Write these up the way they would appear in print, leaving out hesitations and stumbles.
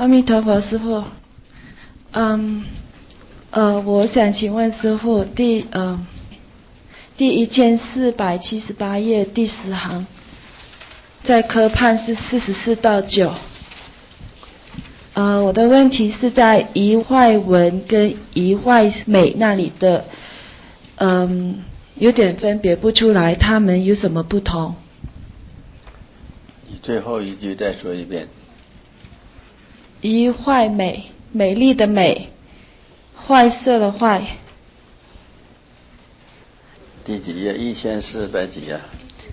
阿弥陀佛，师父。我想请问师父，第1478页第10行，在科判是44到9。我的问题是在仪坏文跟仪坏美那里的，有点分别不出来，他们有什么不同？ 你最后一句再说一遍。 仪坏美，美丽的美，坏色的坏。 第几页？1400几页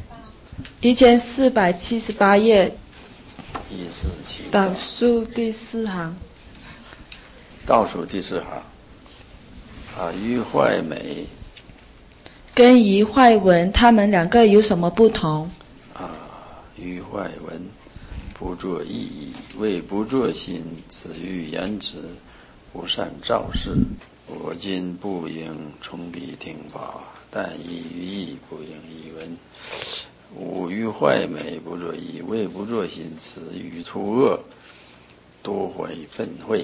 ？1478页。 147。 倒数第4行。 倒数第4行。仪坏美跟仪坏文，他们两个有什么不同？ 仪坏文不作意义，为不作心，此欲言辞，不善造事。我今不应从彼听法，但意于义，不应译文。吾于坏美不作意，为不作心，此欲图恶，多怀愤恚。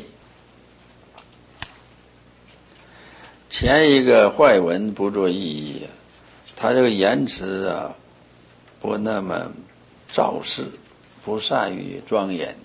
前一个坏文不作意义，他这个言辞不那么造事，不善于庄严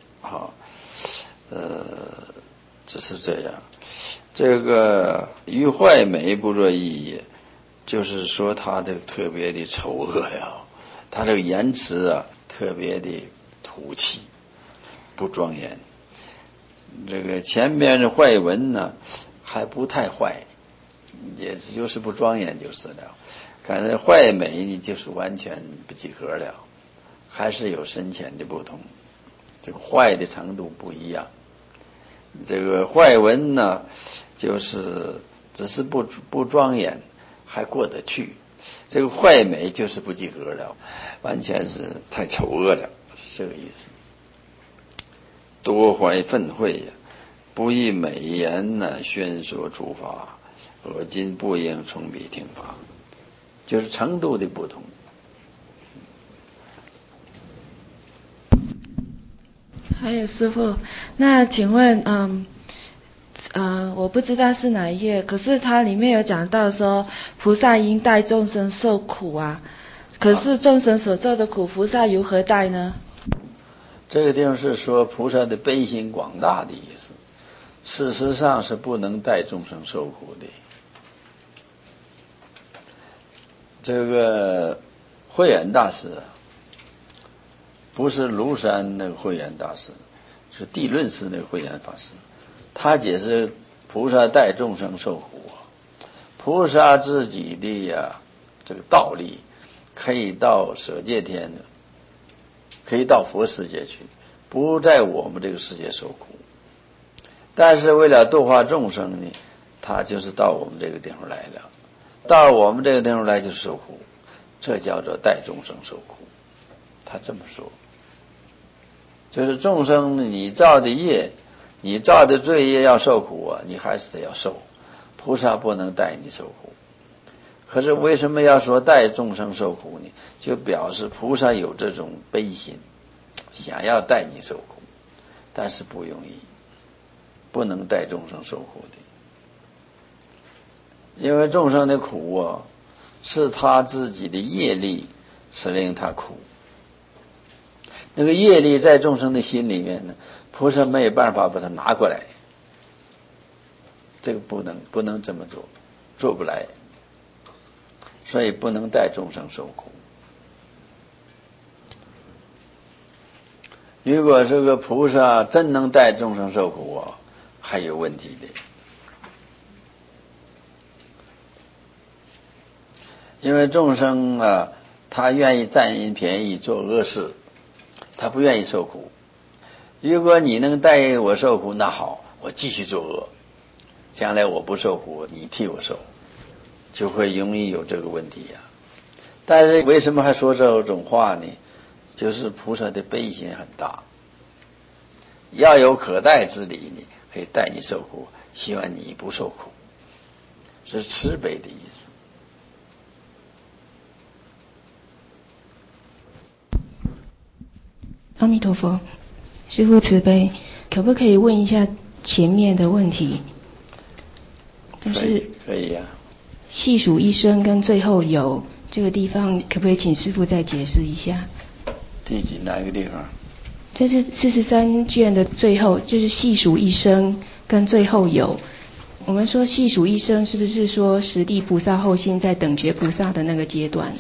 只是这样。这个于坏美不作意义，就是说他这个特别的丑恶呀，他这个言辞特别的土气，不庄严。这个前面的坏文呢还不太坏，也就是不庄严就是了。感觉坏美你就是完全不及格了，还是有深浅的不同，这个坏的程度不一样。这个坏文呢就是只是不庄严，还过得去。这个坏美就是不及格了，完全是太丑恶了，是这个意思。多怀愤恚呀，不以美言宣说诸法，我今不应从彼听法，就是程度的不同。 还有师父，那请问我不知道是哪一页，可是它里面有讲到说菩萨应代众生受苦可是众生所受的苦，菩萨如何代呢？ 这个地方是说菩萨的悲心广大的意思，事实上是不能代众生受苦的。这个慧远大师不是庐山那个慧远大师，是地论寺那个慧远法师。他解释菩萨代众生受苦，菩萨自己的这个道力可以到舍界天，可以到佛世界去，不在我们这个世界受苦。但是为了度化众生呢，他就是到我们这个地方来了，到我们这个地方来就受苦，这叫做代众生受苦。他这么说，就是众生你造的业，你造的罪业要受苦你还是得要受，菩萨不能代你受苦。可是为什么要说代众生受苦呢？就表示菩萨有这种悲心，想要代你受苦，但是不容易，不能代众生受苦的。因为众生的苦是他自己的业力使令他苦，那个业力在众生的心里面呢，菩萨没有办法把它拿过来，这个不能这么做，做不来，所以不能代众生受苦。如果这个菩萨真能代众生受苦还有问题的。因为众生他愿意占人便宜做恶事，他不愿意受苦。如果你能代我受苦，那好，我继续作恶，将来我不受苦，你替我受，就会容易有这个问题但是为什么还说这种话呢？就是菩萨的悲心很大，要有可代之理呢，可以代你受苦，希望你不受苦，是慈悲的意思。 阿弥陀佛，师父慈悲。 可不可以问一下前面的问题？就是可以呀。 细数一生跟最后有这个地方，可不可以请师父再解释一下？ 哪一个地方？ 这是43卷的最后，就是细数一生跟最后有。我们说细数一生，是不是说十地菩萨后心在等觉菩萨的那个阶段？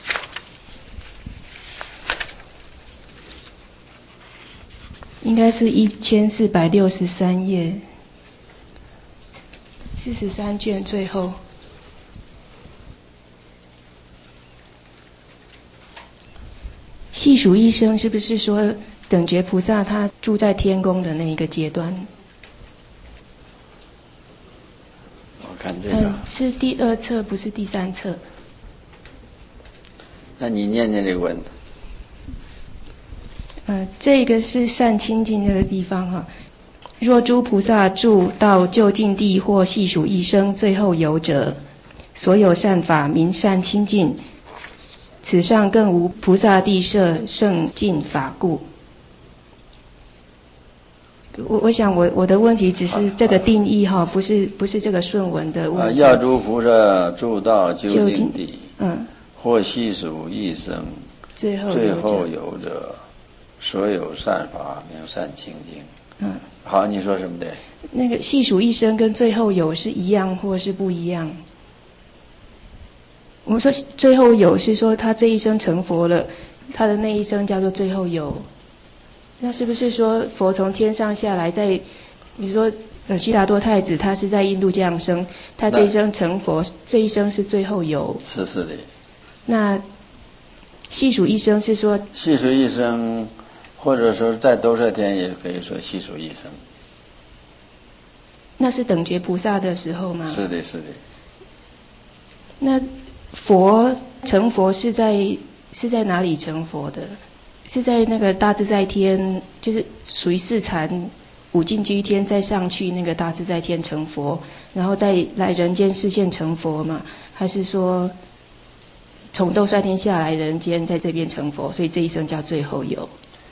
应该是1463页，43卷最后。细数一生，是不是说等觉菩萨他住在天宫的那一个阶段？ 我看这个。 是第2册，不是第3册。 那你念念这个文。 这个是善清净这个地方哈。若诸菩萨住到究竟地或细数一生最后有者，所有善法名善清净，此上更无菩萨地设圣净法故。我想我的问题只是这个定义哈，不是这个顺文的问题。 要诸菩萨住到究竟地，或细数一生最后有者，所有善法名善清净。好，你说什么的？ 那个细数一生跟最后有是一样或是不一样？我们说最后有是说他这一生成佛了，他的那一生叫做最后有。那是不是说佛从天上下来，在比如说悉达多太子他是在印度降生，他这一生成佛，这一生是最后有。 是的。 那细数一生是说细数一生，或者说在兜率天也可以说细数一生。 那是等觉菩萨的时候吗？ 是的。 那佛成佛是在哪里成佛的？是在那个大自在天，就是属于四禅五净居天再上去那个大自在天成佛，然后再来人间示现成佛嘛？还是说从兜率天下来人间在这边成佛，所以这一生叫最后有？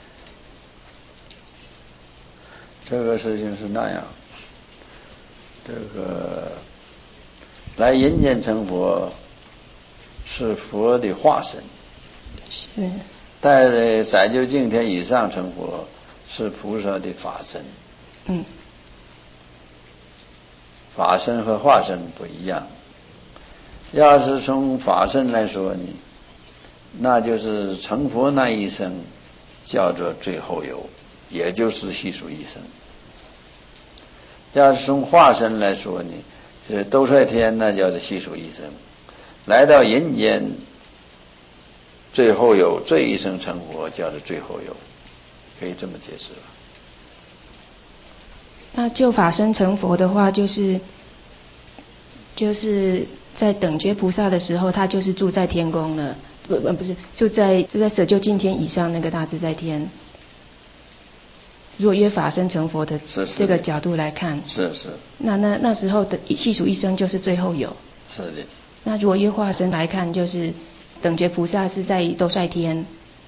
这个事情是那样，这个来人间成佛是佛的化身， 是在载究竟天以上成佛是菩萨的法身。法身和化身不一样。要是从法身来说呢，那就是成佛那一生叫做最后有，也就是细数一生。要是从化身来说呢，这兜率天那叫做细数一生，来到人间最后有，这一生成佛叫做最后有，可以这么解释吧。 那就法身成佛的话，就是在等觉菩萨的时候，他就是住在天宫了，不是就在舍究竟天以上那个大自在天。如果约法身成佛的这个角度来看， 是。 那时候的细数一生就是最后有。 是的。 那如果约化身来看，就是等觉菩萨是在兜率天，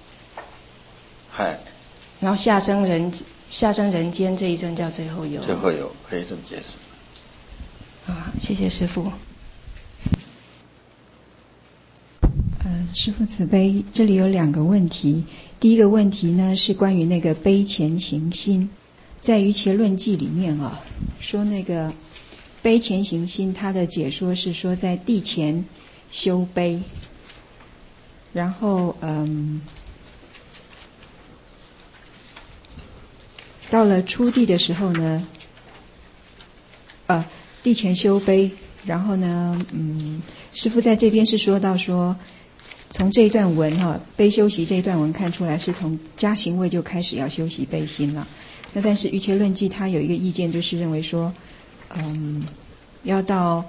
然后下生人间这一生叫最后有。 最后有，可以这么解释。 谢谢师父。 师父慈悲，这里有2个问题。第一个问题呢是关于那个悲前行心，在《瑜伽论记》里面说那个悲前行心，它的解说是说在地前修悲，然后到了初地的时候呢，地前修悲，然后呢师父在这边是说到说，从这一段文悲修习这一段文看出来是从加行位就开始要修习悲心了。那但是《瑜伽论记》它有一个意见，就是认为说要到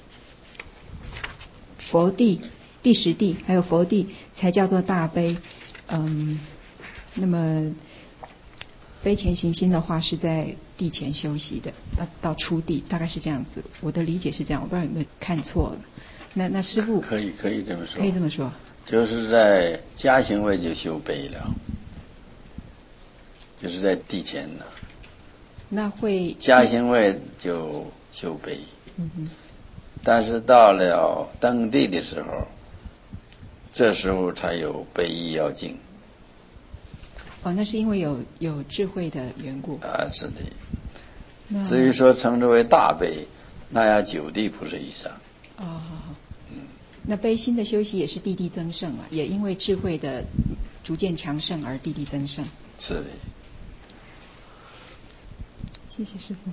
佛地第10地还有佛地才叫做大悲。那么悲前行心的话是在地前修习的，到初地大概是这样子，我的理解是这样，我不知道有没有看错了。那师父可以这么说， 可以这么说， 就是在加行位就修悲了，就是在地前了。 那会家兴位就修悲， 嗯但是到了登地的时候，这时候才有悲意要静。 哦，那是因为有智慧的缘故啊，是的。 那至于说称之为大悲，那要9地菩萨以上。 哦，那悲心的修习也是地地增胜啊，也因为智慧的逐渐强盛而地地增胜。 是的。 谢谢师父。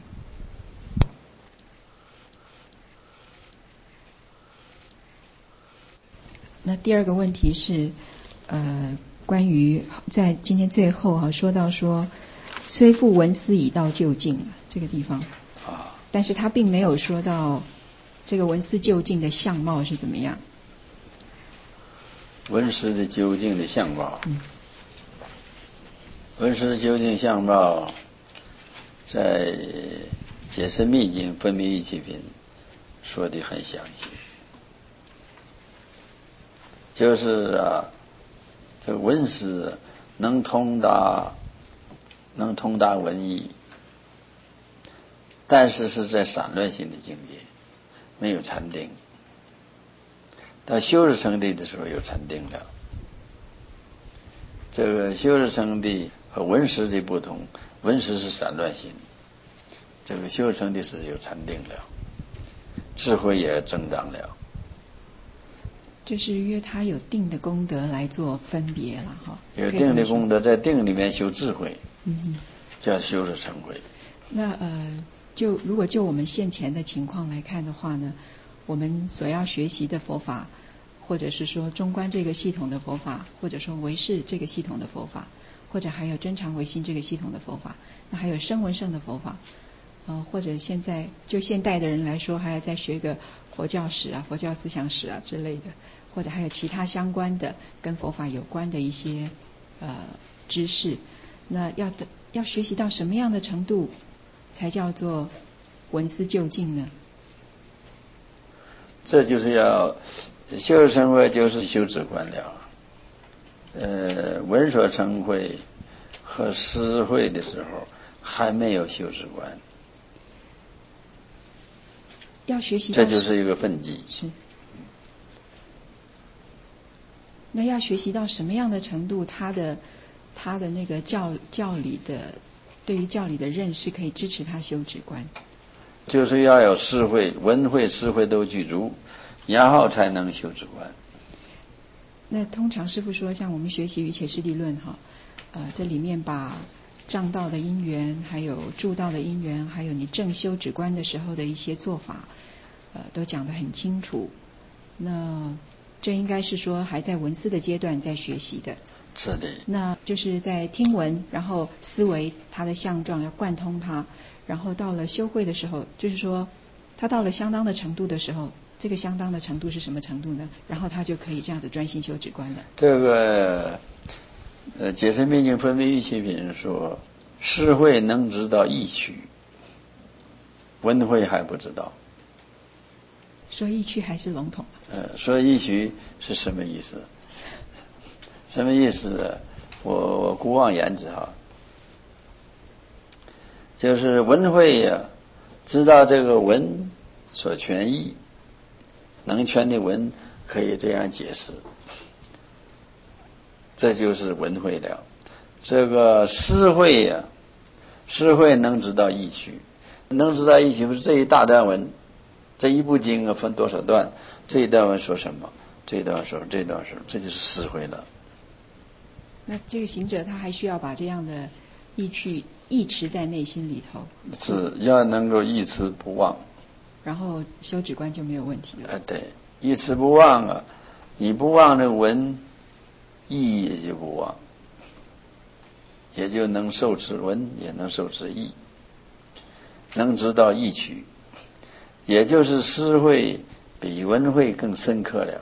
那第二个问题是，关于在今天最后说到说，虽复闻思已到就近这个地方，但是他并没有说到这个闻思就近的相貌是怎么样。 闻思的究竟的相貌，闻思究竟相貌，在解释密经分别义气品说的很详细。就是这个闻思能通达文意，但是是在散乱性的境界，没有禅定。到修持成地的时候有禅定了。这个修持成地和闻思的不同，闻思是散乱心，这个修持成地是有禅定了，智慧也增长了。 就是因为他有定的功德来做分别了哈。 有定的功德，在定里面修智慧，叫修持成慧。 那如果就我们现前的情况来看的话呢，我们所要学习的佛法，或者是说中观这个系统的佛法，或者说唯识这个系统的佛法，或者还有真常唯心这个系统的佛法，那还有声闻乘的佛法，或者现在就现代的人来说，还要再学个佛教史啊、佛教思想史啊之类的，或者还有其他相关的跟佛法有关的一些知识。那要学习到什么样的程度才叫做闻思就近呢？ 这就是要修持成慧，就是修止观了。闻所成慧和思慧的时候还没有修止观， 要学习到这就是一个分际。 是。那要学习到什么样的程度，他的那个教理的对于教理的认识可以支持他修止观？ 就是要有思慧、闻慧、思慧都具足，然后才能修止观。 那通常师父说，像我们学习《瑜伽师地论》这里面把障道的因缘，还有助道的因缘，还有你正修止观的时候的一些做法，都讲得很清楚。那这应该是说还在闻思的阶段在学习的。 是的。 那就是在听闻，然后思维它的相状要贯通它，然后到了修慧的时候，就是说他到了相当的程度的时候，这个相当的程度是什么程度呢？然后他就可以这样子专心修止观了。 这个解释密经分别义气品说，思慧能知道意趣，闻慧还不知道。 说意趣还是笼统。 说意趣是什么意思？什么意思？我姑妄言之就是闻慧呀，知道这个闻所诠意，能诠的闻可以这样解释，这就是闻慧了。这个思慧呀，思慧能知道意趣，能知道意趣不是这一大段文，这一部经分多少段，这一段文说什么，这一段说这段说，这就是思慧了。 那这个行者他还需要把这样的意趣意持在内心里头， 是要能够一持不忘， 然后修止观就没有问题了。 对，一持不忘你不忘这闻，意也就不忘，也就能受持闻，也能受持意，能知道意趣，也就是思慧比闻慧更深刻了。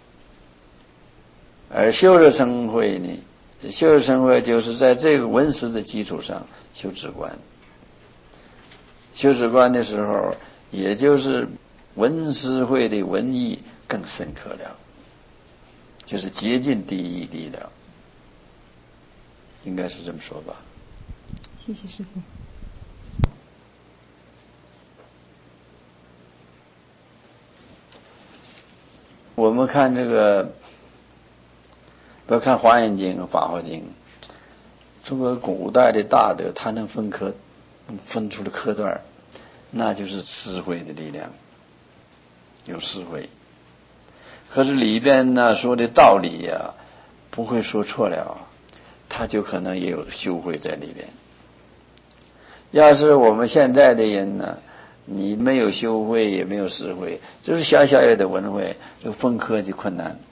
而修持成慧呢，修持成慧就是在这个闻思的基础上修止观。修止观的时候，也就是闻思慧的闻意更深刻了，就是接近第一地了，应该是这么说吧。 谢谢师父。 们看这个，不要看《华严经》《法华经》，中国古代的大德，他能分出的科段，那就是智慧的力量，有智慧。可是里边呢说的道理呀，不会说错了，他就可能也有修慧在里边。要是我们现在的人呢，你没有修慧也没有智慧，就是小小的文慧，这个分科就困难。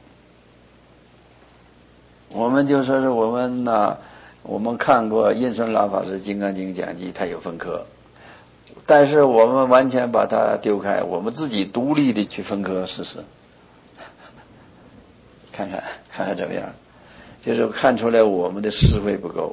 我们就说是我们呢，我们看过印顺老法师《金刚经》讲记，他有分科，但是我们完全把它丢开，我们自己独立的去分科试试，看看怎么样，就是看出来我们的智慧不够。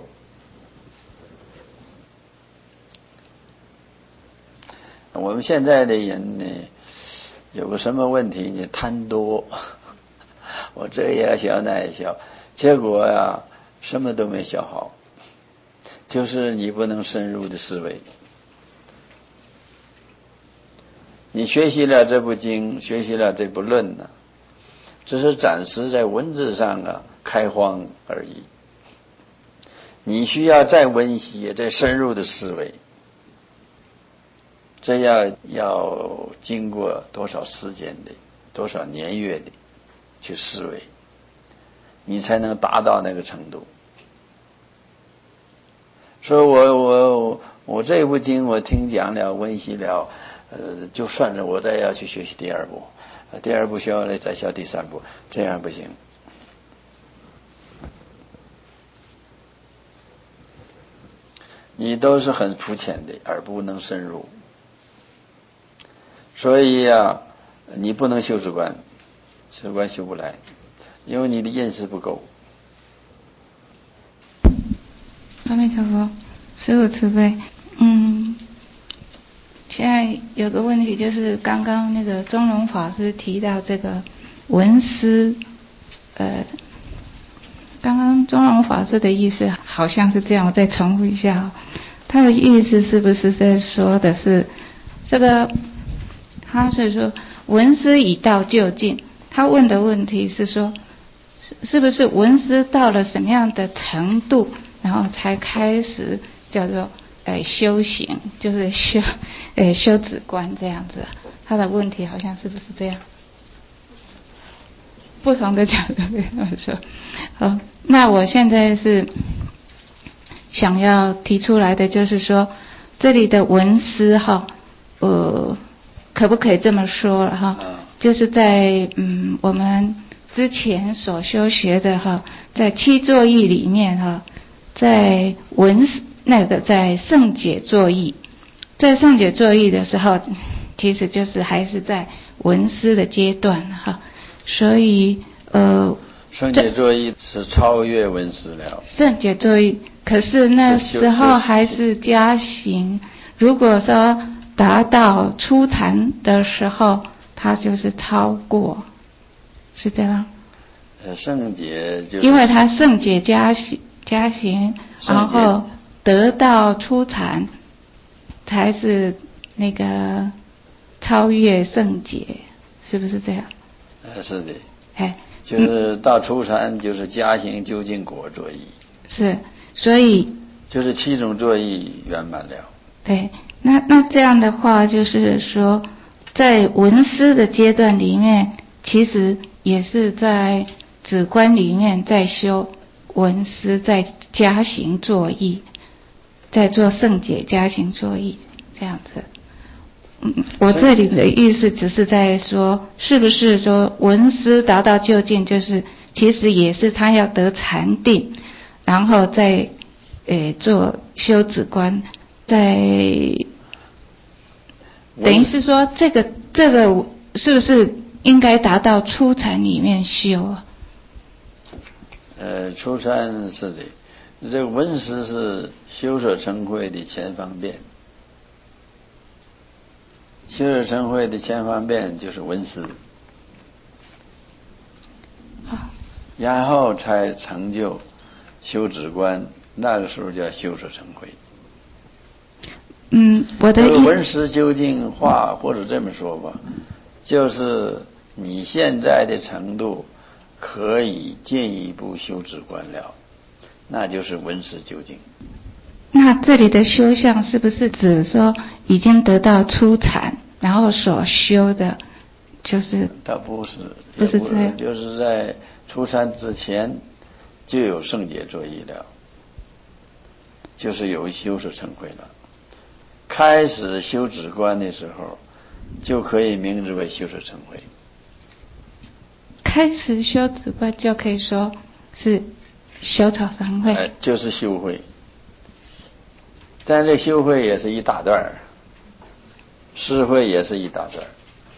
我们现在的人呢，有个什么问题呢？贪多，我这也小那也小，结果呀，什么都没学好，就是你不能深入的思维。你学习了这部经，学习了这部论呢，只是暂时在文字上开荒而已。你需要再温习，再深入的思维。这要经过多少时间的，多少年月的去思维，你才能达到那个程度。说我这部经我听讲了，温习了，就算是我再要去学习第二部，第二部学完了再学第三部，这样不行。你都是很肤浅的，而不能深入。所以呀，你不能修止观，止观修不来，因为你的认识不够。 阿弥陀佛，师父慈悲。现在有个问题，就是刚刚那个中荣法师提到这个文思，刚刚中荣法师的意思好像是这样，我再重复一下，他的意思是不是在说的是这个？他是说文思已到究竟，他问的问题是说，是不是文思到了什么样的程度，然后才开始叫做修行，就是修止观这样子？他的问题好像是不是这样？不同的角度我说，好，那我现在是想要提出来的，就是说这里的文思可不可以这么说了哈？就是在我们之前所修学的在七作意里面在在圣解作意，在圣解作意的时候，其实就是还是在文思的阶段所以圣解作意是超越文思了。 圣解作意，可是那时候还是加行。如果说达到初禅的时候，它就是超过，是这样。 圣解就是， 因为它圣解加行，然后得到初禅，才是那个超越圣解，是不是这样？ 是的。就是到初禅就是加行究竟果作意。 是，所以就是七种作意圆满了。 对。那这样的话，就是说，在文思的阶段里面，其实也是在止观里面在修文思，在加行作意，在做圣解加行作意这样子。我这里的意思只是在说，是不是说文思达到究竟，就是其实也是他要得禅定，然后再做修止观，等于是说这个是不是应该达到初禅里面修啊？ 初禅是的，这个文思是修舍成慧的前方便，修舍成慧的前方便就是文思，然后才成就修止观，那个时候叫修舍成慧。 我的文思究竟化，或者这么说吧，就是你现在的程度可以进一步修止观了，那就是闻思究竟。 那这里的修相是不是指说已经得到初禅，然后所修的就是它不是这样， 就是在初禅之前就有圣解作意了，就是有修持成慧了。开始修止观的时候就可以名之为修持成慧。 开始修止观就可以说是修持成慧， 就是修慧。但这修慧也是一大段，释慧也是一大段。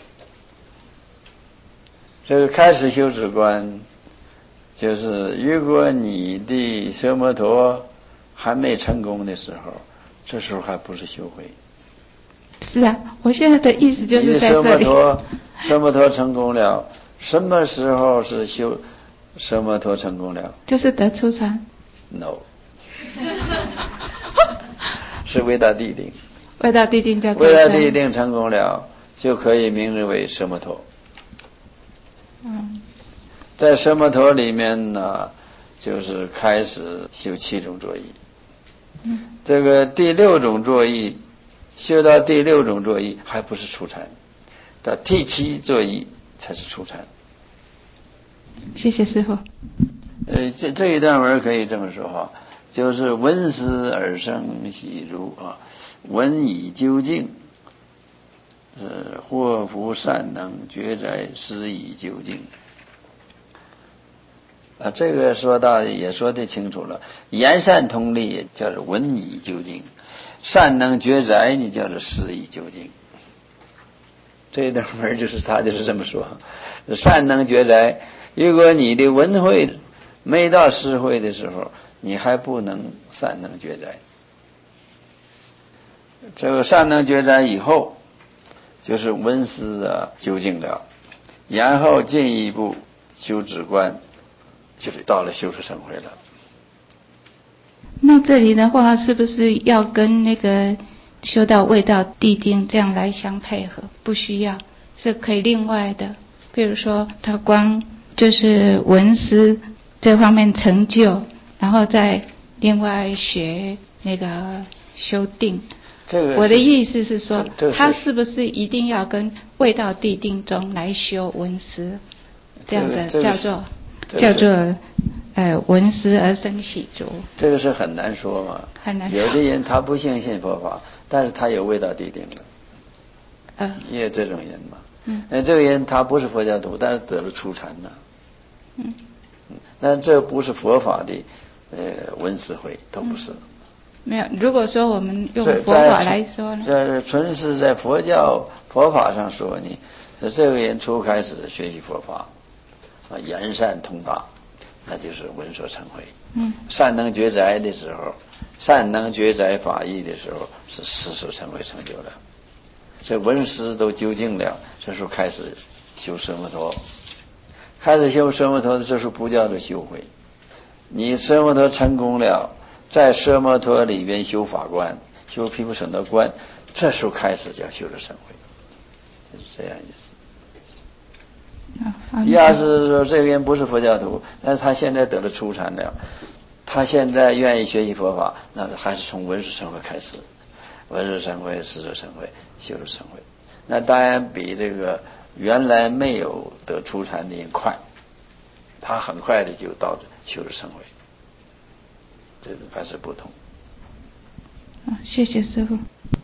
这个开始修止观，就是如果你的奢摩陀还没成功的时候，这时候还不是修慧。 是啊，我现在的意思就是在这里。 奢摩陀成功了，什么时候是修奢摩陀成功了？ 就是得初禅。 No 是未到地定。 未到地定叫未到地定成功了，就可以名之为奢摩陀。在奢摩陀里面呢，就是开始修7种作意。这个第6种作意，修到第6种作意还不是初禅，到第7作意才是初禅。 谢谢师父。 这一段文可以这么说哈，就是闻思而生喜如啊，闻以究竟，祸福善能觉哉，思以究竟。这个说到也说得清楚了，言善通利叫做闻以究竟，善能觉哉你叫做思以究竟。这一段文就是他就是这么说，善能觉哉，如果你的闻慧没到思慧的时候，你还不能善能觉哉。这个善能觉哉以后，就是闻思究竟了，然后进一步修止观，就是到了修持成慧了。 那这里的话，是不是要跟那个修到未到地定这样来相配合？不需要，是可以另外的。比如说，他光就是闻思这方面成就，然后再另外学那个修定。我的意思是说，他是不是一定要跟未到地定中来修闻思，这样的叫做闻思而生喜足？这个是很难说嘛。 很难说。 有的人他不信佛法，但是他有未到地定了。也有这种人嘛。这个人他不是佛教徒，但是得了初禅呢。那这不是佛法的闻思慧，都不是。 没有，如果说我们用佛法来说呢， 这纯是在佛法上说呢，这个人初开始学习佛法，言善通达，那就是闻所成慧。善能觉哉的时候，善能觉哉法义的时候，是思所成慧成就了。这闻思都究竟了，这时候开始修奢摩陀。开始修奢摩陀的这时候不叫做修慧，你奢摩陀成功了，在奢摩陀里边修法观，修毗婆舍那观，这时候开始叫修持成慧，就是这样意思。要是说这个人不是佛教徒，但是他现在得了初禅了，他现在愿意学习佛法，那还是从闻所成慧开始，闻所成慧、思所成慧、修持成慧，那当然比这个原来没有得初禅的人快，他很快的就到修持成慧，这还是不同。 谢谢师父。